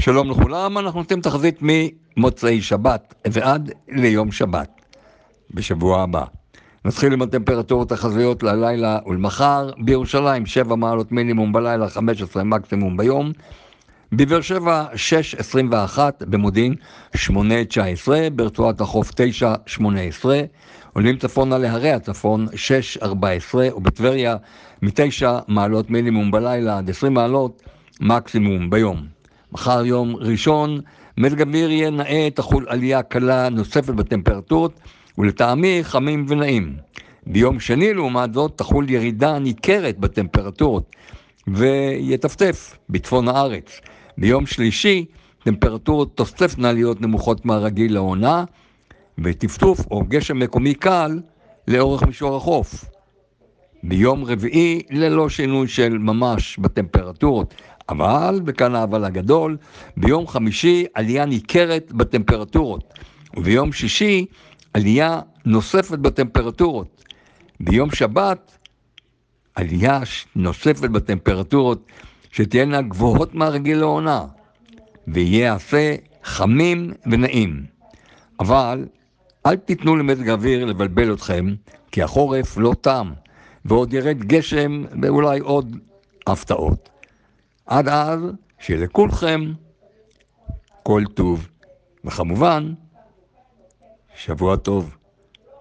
שלום לכולם, אנחנו נותנים תחזית ממוצאי שבת ועד ליום שבת בשבוע הבא. נתחיל עם הטמפרטורות החזויות ללילה ולמחר. בירושלים 7 מעלות מינימום בלילה, 15 מקסימום ביום. בבאר שבע 6.21, במודיעין 8.19, ברצועת החוף 9.18, עולים צפונה להרי הצפון 6.14, ובטבריה מ9 מעלות מינימום בלילה עד 20 מעלות מקסימום ביום. מחר יום ראשון, מזג אוויר יהיה נאה, תחול עלייה קלה נוספת בטמפרטורות, ולטעמי חמים ונעים. ביום שני לעומת זאת תחול ירידה ניכרת בטמפרטורות, ויטפטף בצפון הארץ. ביום שלישי טמפרטורות תוספנה להיות נמוכות מהרגיל לעונה, וטפטוף או גשם מקומי קל לאורך מישור החוף. ביום רביעי ללא שינוי של ממש בטמפרטורות, אבל, וכאן אבל הגדול, ביום חמישי עלייה ניכרת בטמפרטורות, וביום שישי עלייה נוספת בטמפרטורות. ביום שבת עלייה נוספת בטמפרטורות שתהיינה גבוהות מהרגיל לעונה, ויהיה עשה חמים ונעים. אבל אל תיתנו למזג האוויר לבלבל אתכם, כי החורף לא תם, ועוד ירד גשם ואולי עוד הפתעות. עד אז, שלכולכם כל טוב, וכמובן, שבוע טוב.